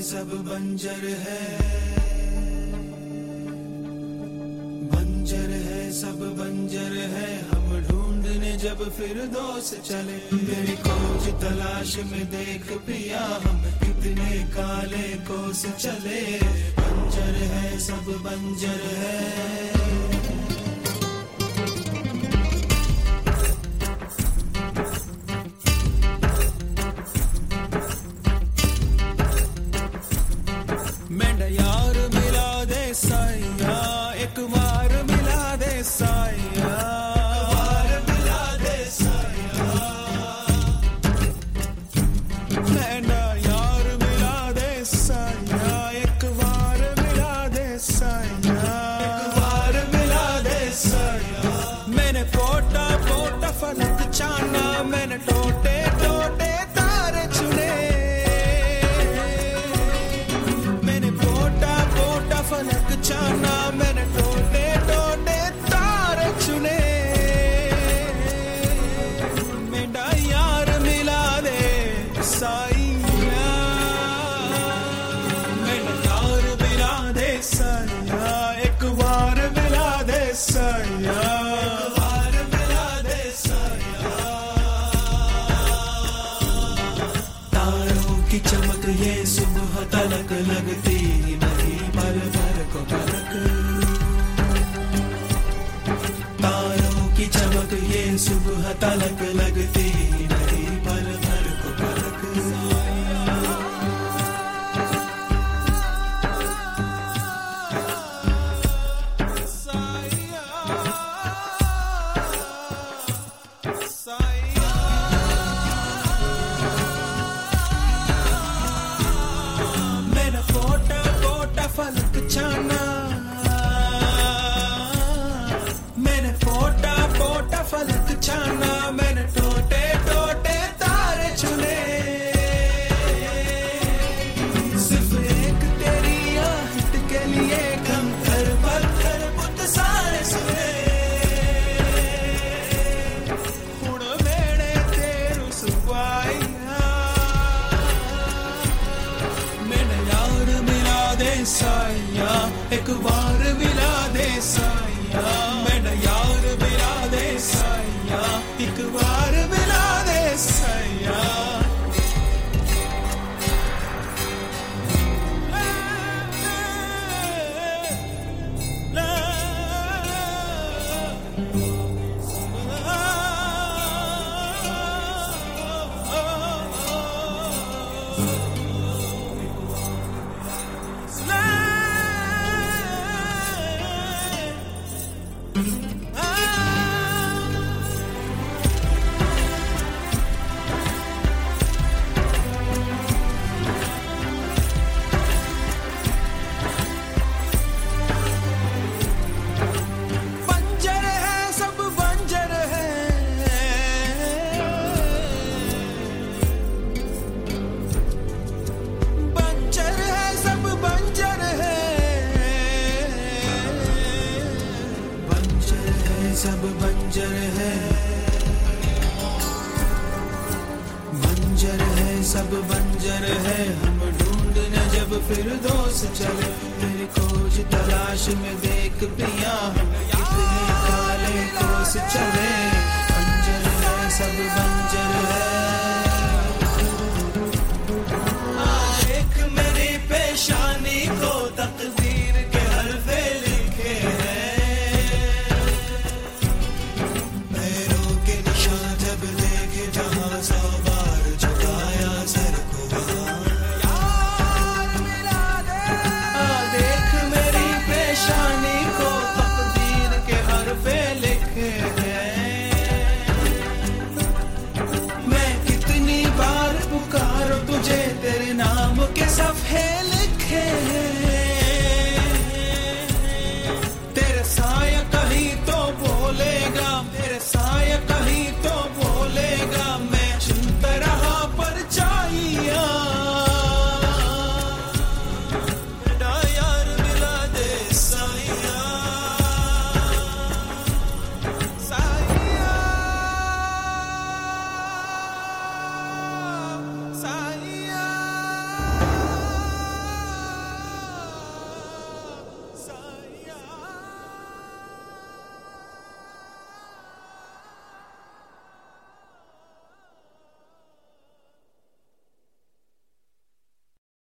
सब बंजर है, बंजर है सब बंजर है। हम ढूंढने जब फिर दोस्त चले, तेरी खोज तलाश में देख पिया हम कितने काले कोस चले। बंजर है सब बंजर है। मेरा यार मिला दे साया, एक बार मिला दे साया, एक बार मिला दे साया। मेरा यार मिला दे साया, एक बार मिला दे साया, एक बार मिला दे साया। मैंने पोटा पोटा फलक छाना, मैंने टोटे टोटे तारे चुने। फलक छाना, मैंने टोटे टोटे तारे चुने। मेरा यार मिला दे साया, मेरा यार मिला दे साया, एक बार मिला दे साया, एक बार मिला दे साया। तारों की चमक ये सुबह तलक लगती नहीं, पल भर को पलक। तारों की चमक ये सुबह तलक लगती नहीं, पल भर को पलक। मेरा पोटा पोटा फलक छाना, मैंने पोटा पोटा फलक छाना, मैंने टोटे टोटे तारे चुने। सिर्फ एक तेरी आहट के लिए कंकर पत्थर बुत सारे सुने। हुण वेड़े तेरू सुवाइया, मैंने यार मिला दे साया, एक बार मिला दे साया। मेरा यार मिला दे साया, एक बार मिला दे साया। बंजर है सब बंजर है, बंजर है सब बंजर है, बंजर है सब बंजर है, बंजर है सब बंजर है। हम ढूंढने जब फिर दोस्त चले, तेरी खोज तलाश में देख पिया हम कितने काले कोस चले। बंजर है सब बंजर है। देख मेरी पेशानी को,